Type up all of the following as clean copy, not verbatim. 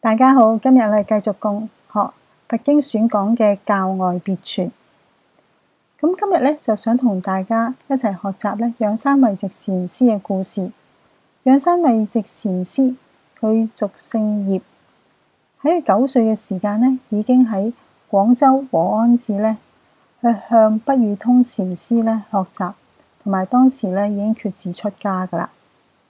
大家好，今日我哋繼續共學佛經選講嘅教外別傳。咁今日咧就想同大家一齊學習咧仰山慧寂禪師嘅故事。仰山慧寂禪師佢俗姓葉，喺佢9歲嘅時間咧，已經喺廣州和安寺咧去向不遇通禪師咧學習，同埋當時咧已經決志出家噶啦。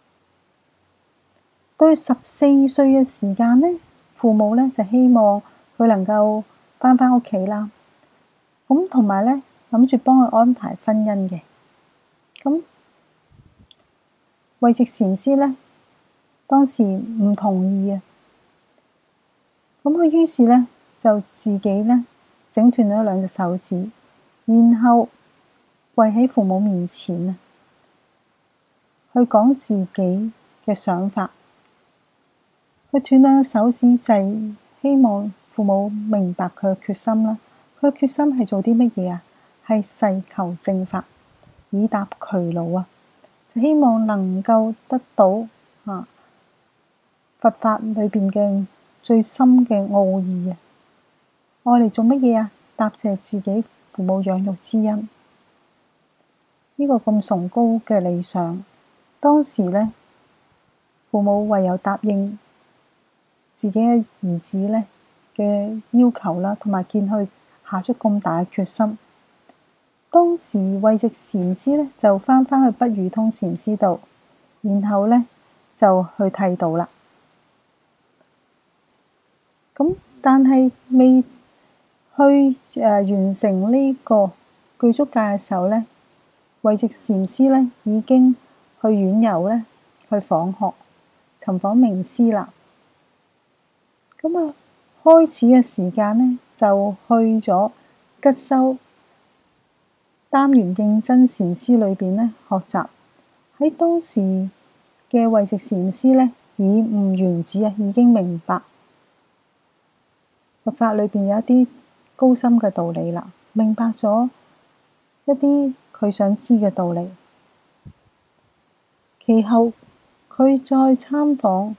到14歲嘅時間咧，父母咧就希望佢能夠返屋企啦，咁同埋咧諗住幫佢安排婚姻嘅。咁慧寂禪師咧當時唔同意啊，咁佢於是咧就自己咧整斷咗2隻手指，然後跪喺父母面前啊，去講自己嘅想法。佢斷兩隻手指就係希望父母明白佢嘅決心啦。佢嘅決心係做啲乜嘢啊？係誓求正法，以達劬勞啊！就希望能夠得到佛法裏邊嘅最深嘅奧義啊！愛嚟做乜嘢啊？答謝自己父母養育之恩。呢個咁崇高嘅理想，當時呢，父母唯有答應自己嘅兒子呢嘅要求啦，同埋見佢下出咁大嘅決心。當時慧寂禪師呢就返去不遇通禪師度，然後呢就去剃度啦。咁但係未去完成呢個具足戒嘅時候呢，慧寂禪師呢已經去遠遊呢，去訪學尋訪名師啦。咁開始嘅時間呢，就去咗吉修耽元認真禪師裏邊呢學習。喺當時嘅慧寂禪師呢，以悟緣子啊，已經明白佛法裏邊有一啲高深嘅道理啦，明白咗一啲佢想知嘅道理。其後佢再參訪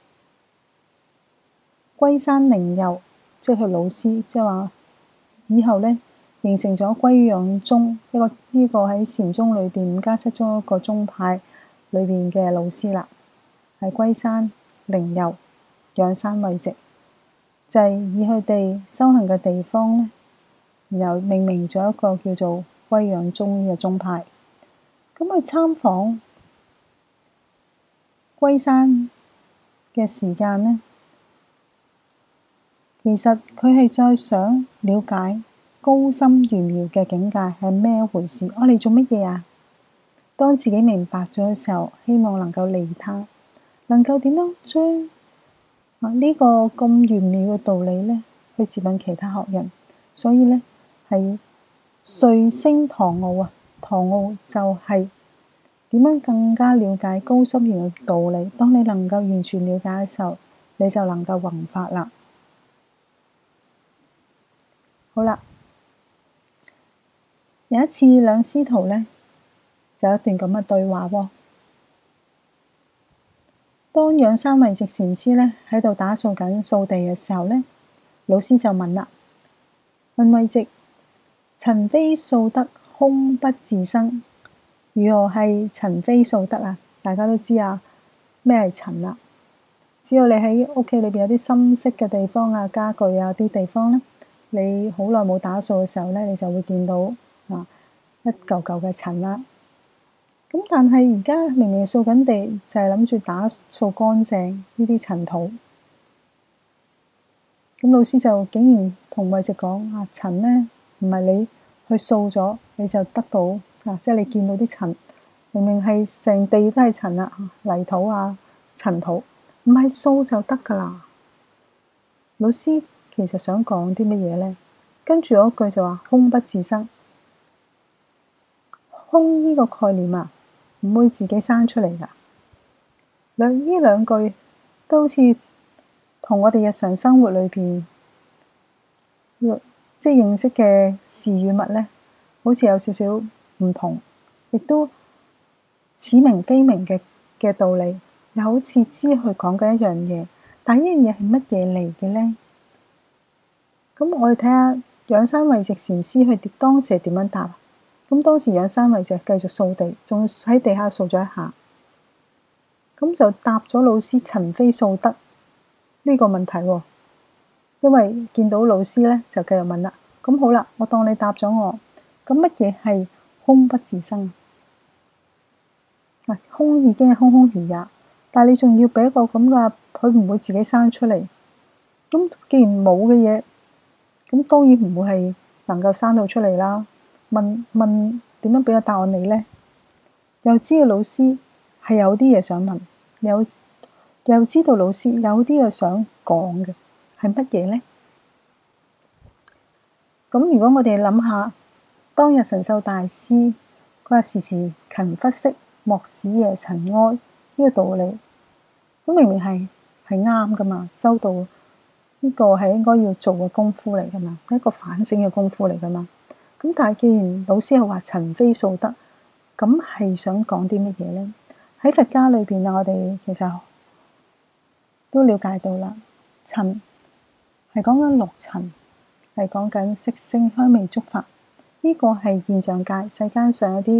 龜山靈佑，即係佢老師，即係話以後呢，形成咗龜養宗呢個喺禪宗裏邊5+7宗一個宗派裏邊嘅老師啦，係龜山靈佑、仰山慧寂，就係以佢哋修行嘅地方呢，然後命名咗一個叫做龜養宗呢個宗派。咁佢參訪龜山嘅時間呢，其實佢係再想了解高深玄妙嘅境界係咩一回事。我哋做乜嘢啊？當自己明白咗嘅時候，希望能夠利他，能夠點樣將呢個咁玄妙嘅道理呢去示範其他學人。所以呢，係遂升堂奧啊！堂奧就係點樣更加了解高深玄妙嘅道理。當你能夠完全了解嘅時候，你就能夠弘法啦。好啦，有一次兩師徒呢，就有一段咁嘅對話喎。當仰山慧寂禪師呢喺度打掃緊掃地嘅時候呢，老師就問啦：問慧寂，塵非掃得空不自生，如何係塵非掃得啊？大家都知啊，咩係塵啦？只要你喺屋企裏邊有啲深色嘅地方啊、家具啊啲地方呢，你好耐冇打掃嘅時候呢，你就會見到一嚿嚿嘅塵啦。咁但係而家明明掃緊地，就係諗住打掃乾淨呢啲塵土。咁老師就竟然同慧寂講：塵呢唔係你去掃咗你就得到即係你見到啲塵，明明係成地都係塵啊，泥土啊、塵土，唔係掃就得噶啦。老師其實想講啲乜嘢呢？跟住有一句就話：空不自生。空呢個概念啊，唔會自己生出嚟噶。呢兩句都好似同我哋日常生活裏邊即係認識嘅事與物呢，好似有少少唔同，亦都似明非明嘅道理，又好似知佢講緊一樣嘢， 但呢樣嘢係乜嘢嚟嘅呢？咁我哋睇下仰山慧寂禪師佢當時係點樣答。咁當時仰山慧寂繼續掃地，仲喺地下掃咗一下，咁就答咗老師塵非掃得呢個問題喎。因為見到老師咧，就繼續問啦。咁好啦，我當你答咗我，咁乜嘢係空不自生？空已經係空空如也，但係你仲要俾一個咁嘅，佢唔會自己生出嚟。咁既然冇嘅嘢，咁當然唔會係能夠生到出嚟啦。問點樣俾個答案你呢？又知道老師係有啲嘢想問，又知道老師有啲嘢想講嘅，係乜嘢呢？咁如果我哋諗下，當日神秀大師佢話時時勤拂拭，莫使夜塵埃呢個道理，咁明明係啱噶嘛，修道呢個係應該要做嘅功夫嚟噶嘛，一個反省嘅功夫嚟噶嘛。咁但係既然老師係話塵非掃得，咁係想講啲乜嘢呢？喺佛家裏邊啊，我哋其實都了解到啦，塵係講緊六塵，係講緊色聲香味觸法，呢個係現象界世間上一啲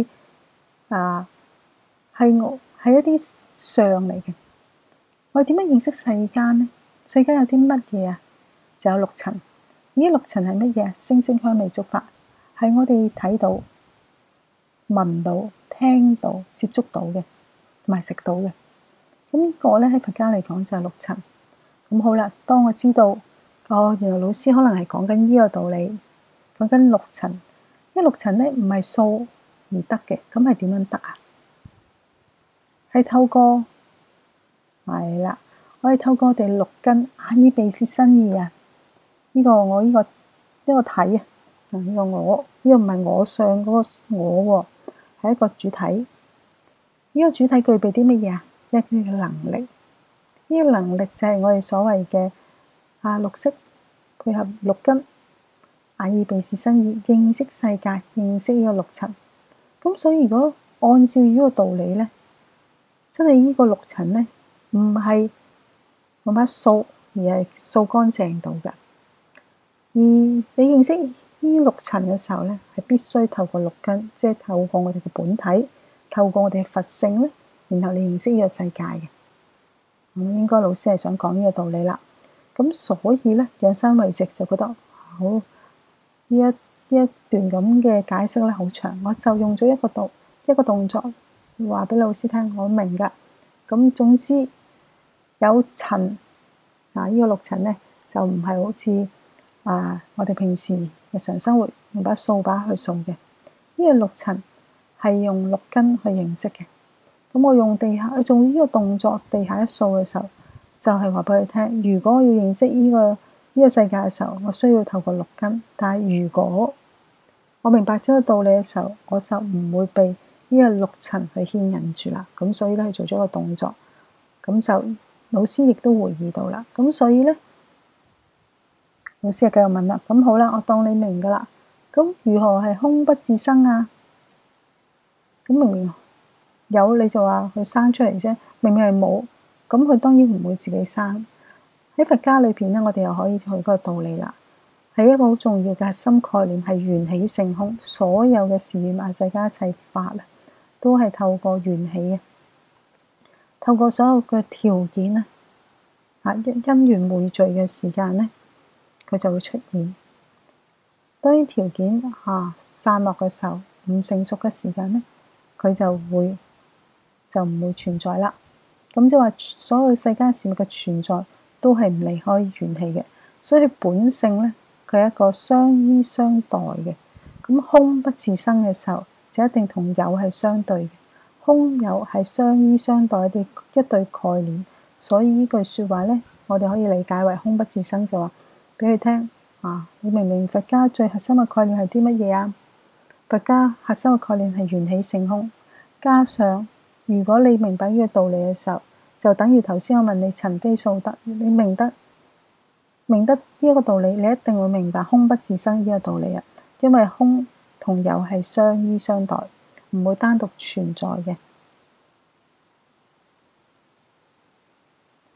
係一啲相嚟嘅。我哋點樣認識世間呢？世間有啲乜嘢啊？就有六塵。呢六塵係乜嘢啊？聲聲香味觸法，係我哋睇到、聞到、聽到、接觸到嘅，同埋食到嘅。咁呢個咧喺佛家嚟講就係六塵。咁好啦，當我知道原來老師可能係講緊呢個道理，講緊六塵。呢六塵咧唔係掃而得嘅，咁係點樣得啊？係透過係啦，我哋透過我哋六根眼耳鼻舌身意啊。呢個我呢個體啊，呢個我呢個唔係我相嗰個我喎，係一個主體。呢個主體具備啲乜嘢啊？一啲嘅能力。呢個能力就係我哋所謂嘅六識配合六根眼耳鼻舌身意，認識世界，認識呢個六塵。咁所以如果按照呢個道理咧，真係呢個六塵咧唔係用把掃，而係掃乾淨到㗎。而你認識呢六塵嘅時候咧，係必須透過六根，即係透過我哋嘅本體，透過我哋嘅佛性咧，然後你認識呢個世界嘅。應該老師係想講呢個道理啦。咁所以咧，仰山慧寂就覺得好呢一段咁嘅解釋咧好長，我就用咗一個動作話俾老師聽，我明㗎。咁總之有塵呢個六塵咧就唔係好似我哋平時日常生活用把掃把去掃嘅，呢個六塵係用六根去認識嘅。咁我用地下做呢個動作，地下一掃嘅時候，就係話俾你聽，如果我要認識呢個世界嘅時候，我需要透過六根。但係如果我明白咗個道理嘅時候，我就唔會被呢個六塵去牽引住啦。咁所以咧，做咗個動作，咁就老師亦都回憶到啦。咁所以咧，老師就繼續問啦。咁好啦，我當你明噶啦。咁如何係空不自生啊？咁明明有你就話佢生出嚟啫，明明係冇，咁佢當然唔會自己生。喺佛家裏邊咧，我哋又可以去嗰個道理啦，係一個好重要嘅核心概念，係緣起性空。所有嘅事與萬世間一切法啊，都係透過緣起嘅，透過所有嘅條件啊，因緣匯聚嘅時間咧，佢就會出現。當啲條件散落嘅時候，唔成熟嘅時間咧，佢就唔會存在啦。咁即係話，所有世間事物嘅存在都係唔離開緣起嘅，所以本性咧，佢係一個相依相待嘅。咁空不自生嘅時候，就一定同有係相對嘅。空有係相依相待一對概念，所以呢句説話咧，我哋可以理解為空不自生，就話俾佢聽你明明佛家最核心嘅概念係啲乜嘢啊？佛家核心嘅概念係緣起性空，加上如果你明白呢個道理嘅時候，就等於頭先我問你塵非掃得，你明得呢一個道理，你一定會明白空不自生呢個道理啊！因為空同有係相依相待，唔會單獨存在嘅。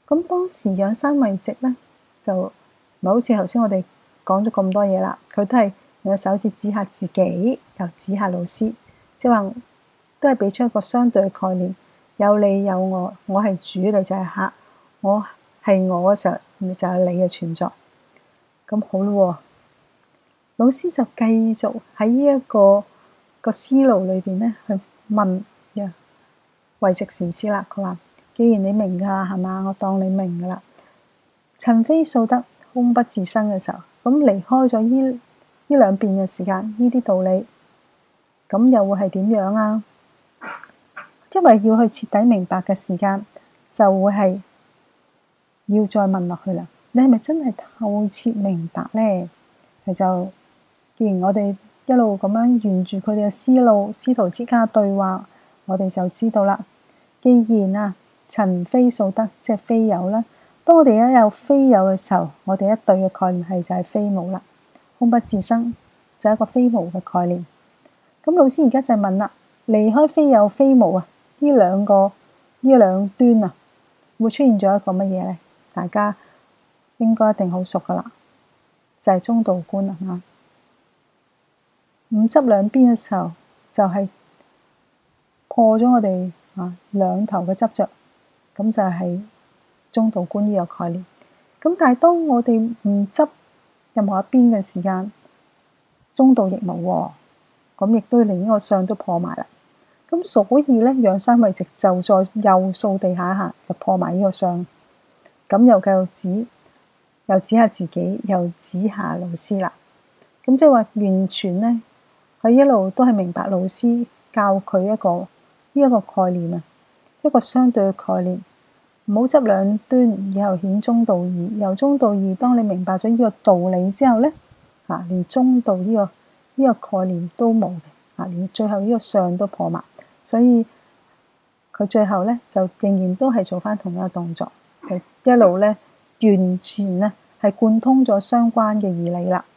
咁當時養生為直咧，就唔係好似頭先我哋講咗咁多嘢啦。佢都係用手指指下自己，又指下老師，即係話都係俾出一個相對嘅概念。有你有我，我係主，你就係客。我係我嘅時候，就係你嘅存在。咁好咯，老師就繼續喺呢一個思路裏邊咧，去問慧直禪師啦。佢話：既然你明㗎係嘛，我當你明㗎啦。塵非素得，空不自生嘅時候，咁離開咗呢兩遍嘅時間，呢啲道理，咁又會係點樣啊？因為要去徹底明白嘅時間，就會係要再問落去啦。你係咪真係透徹明白呢？係就既然我哋一路咁樣沿住佢哋嘅思路、師徒之間嘅對話，我哋就知道啦。既然啊，塵非素得，即係非有啦。當我哋一有非有嘅時候，我哋一對嘅概念係就係非無啦。空不自生就係一個非無嘅概念。咁老師而家就問啦：離開非有非無啊，呢兩端啊，會出現咗一個乜嘢呢？大家應該一定好熟噶啦，就係中道觀啦嚇。五執兩邊嘅時候，就係破咗我哋兩頭嘅執着，咁就係中道觀呢個概念。咁但係當我哋唔執任何一邊嘅時間，中道亦無喎，咁亦都連呢個相都破埋啦。咁所以咧，養生為直就再又掃地下一下，就破埋呢個相。咁又繼續指下自己，又指下老師啦。咁即係話完全咧，佢一路都係明白老師教佢呢一個概念啊，一個相對嘅概念。唔好執兩端，以後顯中道義。由中道義，當你明白咗呢個道理之後咧，連中道呢個概念都冇嘅，連最後呢個相都破埋。所以佢最後咧就仍然都係做翻同一個動作，就一路咧完全咧係貫通咗相關嘅義理啦。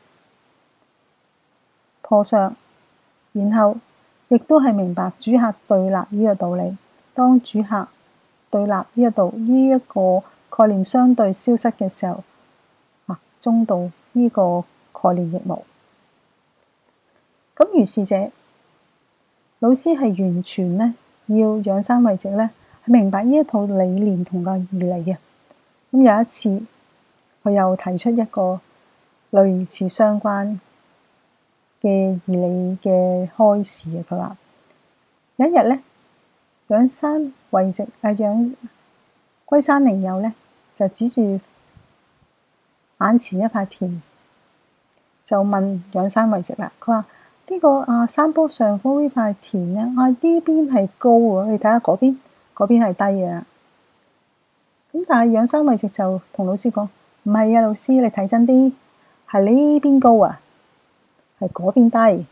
破相，然後亦都係明白主客對立呢個道理。當主客對立呢一個概念相對消失嘅時候，中道呢個概念亦無。咁如是者，老師係完全咧要養生為直咧，係明白呢一套理念同個義理嘅。咁有一次，佢又提出一個類似相關嘅義理嘅開示啊。佢話有一日咧，養生為直龜山靈友咧，就指住眼前一塊田，就問養生為直啦。佢話：呢個山坡上方呢塊田咧，呢邊係高喎，你睇下嗰邊係低嘅。咁但係養生為直就同老師講：唔係啊，老師你睇真啲，係呢邊高啊，係嗰邊低。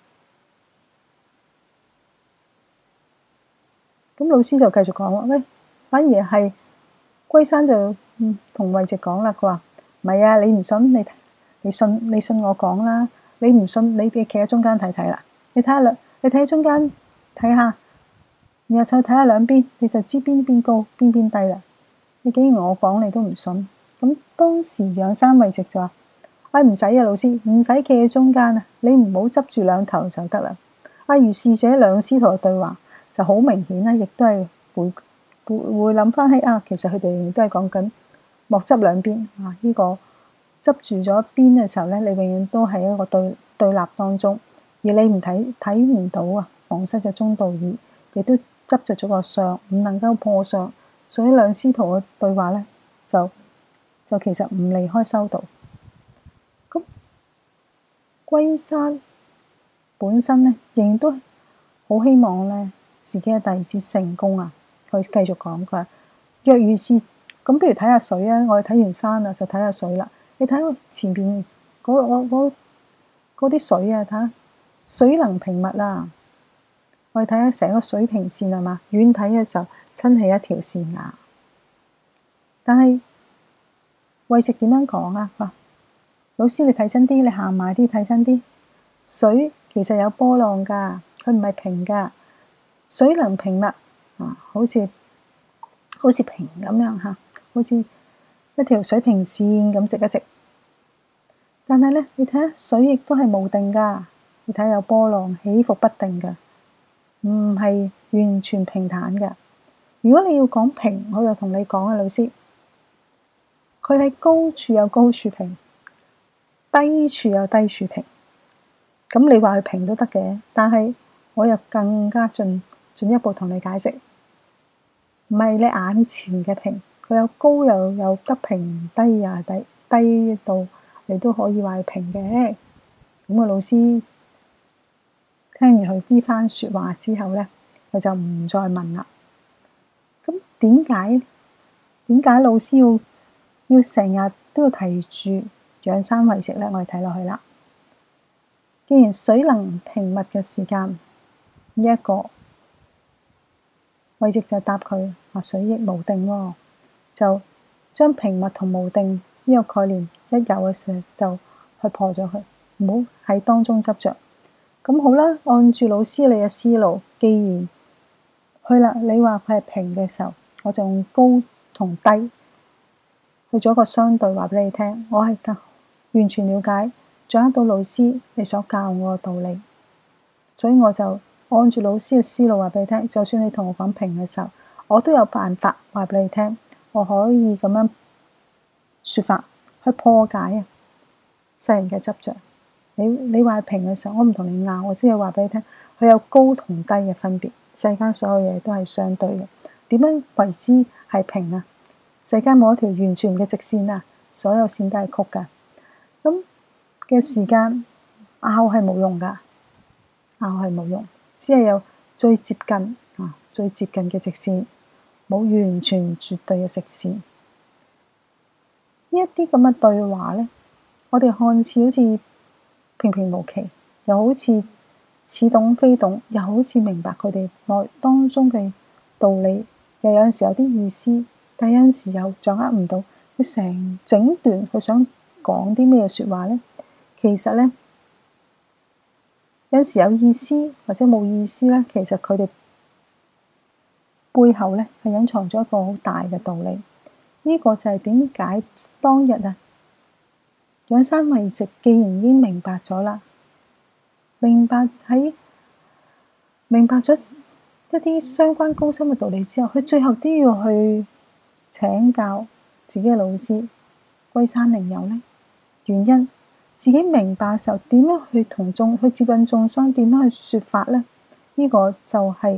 咁老師就繼續講話：喂，反而係龜山就同為直講啦。佢話：唔係啊，你唔信你信我講啦。你唔信，你哋企喺中間睇睇啦。你睇喺中間睇下，然後再睇下兩邊，你就知邊邊高邊邊低啦。你竟然我講你都唔信，咁當時養生為直就話：唔使啊，老師唔使企喺中間啊，你唔好執住兩頭就得啦。如是者兩師徒嘅對話就好明顯啦，亦都係會諗翻起其實佢哋都係講緊莫執兩邊呢個。執住咗邊嘅時候咧，你永遠都係一個對立當中，而你睇唔到忘失咗中道義，亦都執着咗個相，唔能夠破相，所以兩師徒嘅對話咧，就其實唔離開修道。咁龜山本身咧，仍然都好希望咧自己嘅弟子成功啊！佢繼續講，佢話：若如是，咁不如睇下水啊！我哋睇完山就睇下水啦。你睇我前邊嗰啲水啊，睇下水能平物啊！我哋睇下成個水平線係嘛？遠睇嘅時候真係一條線啊！但係慧直點樣講啊？老師你睇真啲，你行埋啲睇真啲，水其實有波浪㗎，佢唔係平㗎。水能平物好似平咁樣嚇。 好似一條水平線咁直一直。但係咧，你睇下水亦都係無定㗎，你睇有波浪起伏不定㗎，唔係完全平坦㗎。如果你要講平，我就同你講啊，老師，佢喺高處有高處平，低處有低處平。咁你話佢平都得嘅，但係我又更加進一步同你解釋，唔係你眼前嘅平，佢有高又有得平，低又係低到你都可以話係平嘅。咁個老師聽完佢呢番説話之後咧，佢就唔再問啦。咁點解老師要成日都要提住養山為值咧？我哋睇落去啦。既然水能平物嘅時間，呢一個為值就答佢話水亦無定喎，就將平物同無定呢個概念一有嘅時候就去破咗佢，唔好喺當中執着。咁好啦，按住老師你嘅思路，既然去啦，你話佢係平嘅時候，我就用高同低去做一個相對，話俾你聽。我係完全了解，掌握到老師你所教我嘅道理，所以我就按住老師嘅思路話俾你聽。就算你同我講平嘅時候，我都有辦法話俾你聽。我可以咁樣説法去破解啊世人嘅執着。你話平嘅時候，我唔同你拗，我只係話俾你聽，佢有高同低嘅分別。世間所有嘢都係相對嘅，點樣為之係平啊？世間冇一條完全嘅直線啊，所有線都係曲㗎。咁嘅時間拗係冇用㗎，拗係冇用，只係有最接近嘅直線，冇完全絕對嘅直線。呢一啲咁嘅對話咧，我哋看似好似平平無奇，又好似似懂非懂，又好似明白佢哋內當中嘅道理，又有陣時有啲意思，但有陣時又掌握唔到佢成整段佢想講啲咩説話咧。其實咧，有陣時有意思或者冇意思咧，其實佢哋背後咧係隱藏咗一個好大嘅道理。呢個就係點解當日啊，養山為值，既然已經明白咗啦，明白咗一啲相關高深嘅道理之後，佢最後都要去請教自己嘅老師歸山靈友咧。原因自己明白嘅時候，點樣去接近眾生，點樣去説法咧？呢個就係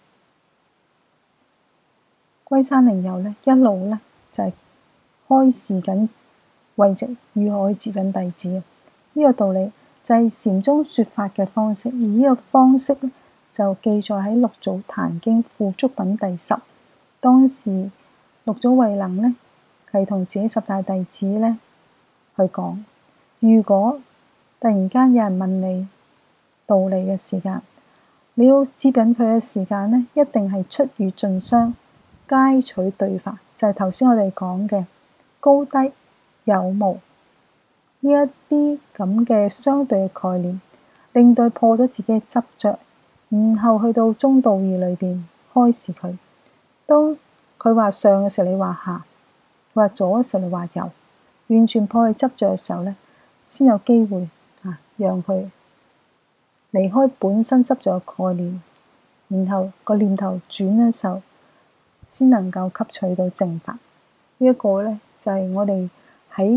歸山靈友咧，一路咧就係開示緊為值如何去接近弟子嘅呢個道理，就係禪宗説法嘅方式。而呢個方式咧，就記載喺《六祖壇經附囑品》第10。當時六祖慧能咧係同自己10大弟子咧去講，如果突然間有人問你道理嘅時間，你要接引佢嘅時間咧，一定係出語盡相，皆取對法，就係頭先我哋講嘅高低有無呢一啲咁嘅相對嘅概念，令到破咗自己嘅執着，然後去到中道義裏邊開示佢。當佢話上嘅時候，你話下；佢話左嘅時候，你話右，完全破佢執着嘅時候咧，先有機會讓佢離開本身執着嘅概念，然後個念頭轉嘅時候，先能夠吸取到正法。呢一個咧就係我哋喺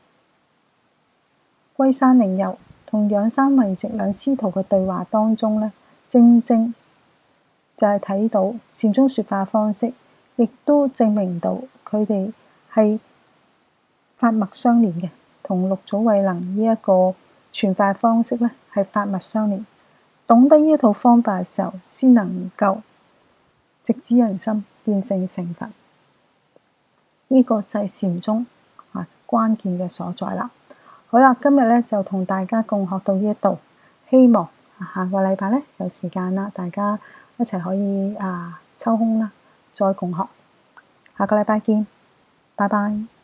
歸山靈友同養山為值兩師徒嘅對話當中咧，正正就係睇到禪宗説法方式，亦都證明到佢哋係法脈相連嘅，同六祖慧能呢一個傳法方式咧係法脈相連。懂得呢一套方法嘅時候，先能夠直指人心，見性成佛。呢個就係禪宗關鍵嘅所在啦。好啦，今日咧就同大家共學到呢一度，希望下個禮拜咧有時間啦，大家一齊可以抽空啦，再共學。下個禮拜見，拜拜。